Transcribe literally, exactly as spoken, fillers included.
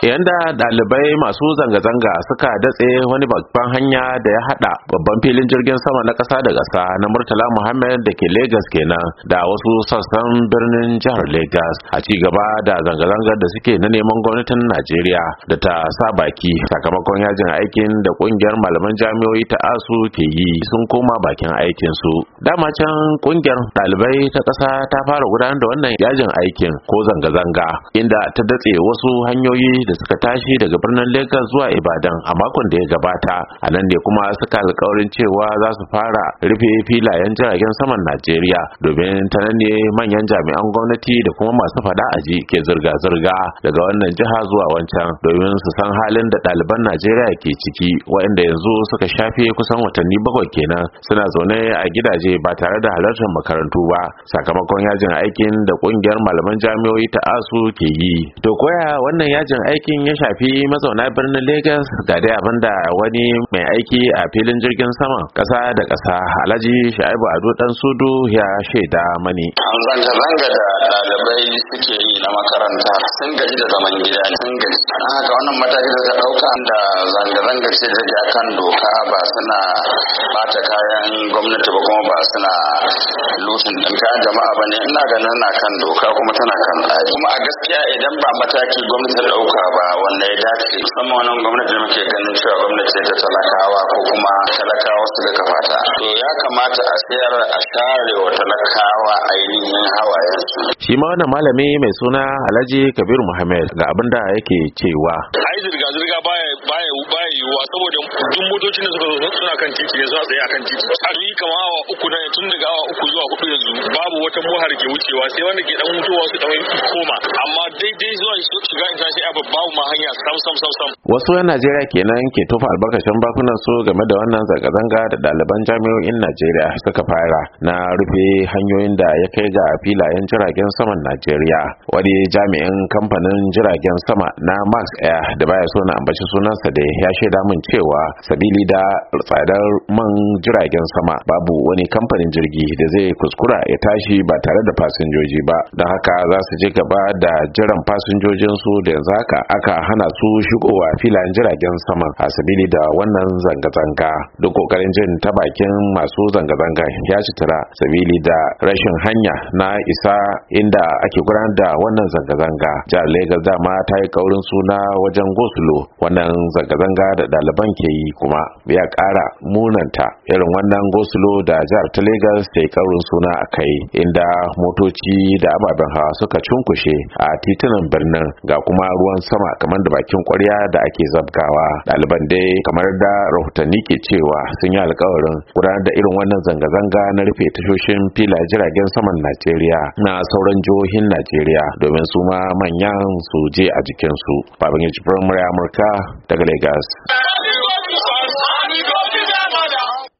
yanda ɗalibai masu zanga-zanga suka datse wani babban hanya da ya hada babban filin jirgin sama na ƙasa da ƙasa na Murtala Muhammed da ke Lagos kenan da wasu sassan birnin jihar Lagos a ci gaba da zanga-zangar da suke na neman gwamnatin Najeriya da ta sa baki sakamakon yajin aikin da kungiyar malaman jami'o'i ta ASU ke yi sun koma bakin aikin su. Dama can kungiyar ɗalibai ta ƙasa ta fara gudanar da wannan yajin aikin ko zanga-zanga inda ta datse wasu hanyoyi da suka tashi daga birnin Lagos zuwa Ibadan a makon da ya gabata. A nan ne kuma suka alƙawarin cewa za su fara rufe filayen jiragen saman Najeriya domin ta nan ne manyan jami'an gwamnati da kuma masu fada aji ke zirga-zirga daga wannan jiha zuwa wancan domin su san halin da ɗaliban Najeriya ke ciki waɗanda yanzu suka shafe kusan watanni bakwai kenan suna zaune a gidaje ba tare da halartar makarantu ba sakamakon yajin aikin da ƙungiyar malaman jami'o'i ta ASU ke yi. To koya wannan yajin aikin ya shafi mazauna birnin Lagos ga dai abinda wani mai aiki a filin jirgin saman ƙasa da ƙasa Alhaji Shaibu Ado Dan Sudu ya shaida mani. Zanga-zanga da ɗalibai suke yi na makaranta sun gaji da zaman gida sun gaji. Don haka wannan mataki da suka ɗauka da zanga-zanga ce da take akan doka ba suna bata kayan gwamnati ba kuma ba suna lusin ɗin kayan jama'a ba ne, ina ganin na kan doka kuma tana kan tsari. Kuma a gaskiya idan ba mataki gwamnati ta ɗauka ba wanda ya dace musamman wannan gwamnati da muke ganin cewa gwamnati ta talakawa ko kuma talakawa su da kafata. To ya kamata a sayar a share wa talakawa ainihin hawayensu. Shi ma wannan malami mai suna Alhaji Kabir Muhammad ga abin da yake cewa. Ai zirga-zirga baya baya baya yiwuwa saboda duk motocin da suka zo suna kan titi ne suna tsaye akan titi. A duk kama awa uku na tun daga awa uku zuwa hudu yanzu babu wata mohar ke wucewa sai wanda ke dan mutuwa su dan koma amma daidai zuwa shiga in tashi abu babu ma hanya sam sam sam sam. Wasu 'yan Najeriya kenan ke tofa albarkacin bakunan su game da wannan zanga-zanga da ɗaliban jami'o'in Najeriya suka fara na rufe hanyoyin da ya kai ga filayen jiragen saman Najeriya. Wani jami'in kamfanin jiragen sama na Max Air da baya so na ambaci sunansa da ya shaida min cewa sabili da tsadar man jiragen sama babu wani kamfanin jirgi da zai kuskura ya tashi ba tare da fasinjoji ba, don haka za su je gaba da jiran fasinjojin su da yanzu haka aka hana su shigowa filayen jiragen sama a sabili da wannan zanga-zanga. Duk kokarin jin ta bakin masu zanga-zanga ya ci tura sabili da rashin hanya na isa inda ake gudanar da wannan zanga-zanga. Jihar Lagos dama ta yi kaurin suna wajen gosulo wannan zanga-zanga da ɗaliban ke yi kuma ya ƙara munanta irin wannan gosulo da jihar ta Lagos ta yi kaurin suna a kai inda motoci da ababen hawa suka cunkushe a titunan birnin ga kuma ruwan sama kamar da bakin kwarya da ake zabgawa. Ɗaliban dai kamar da rahotanni ke cewa sun yi alkawarin gudanar da irin wannan zanga-zanga na rufe tashoshin filayen jiragen saman Najeriya na sauran jihohin Najeriya domin su ma manyan su je a jikinsu. Babangida Jibrin Murya Amurka daga Lagos.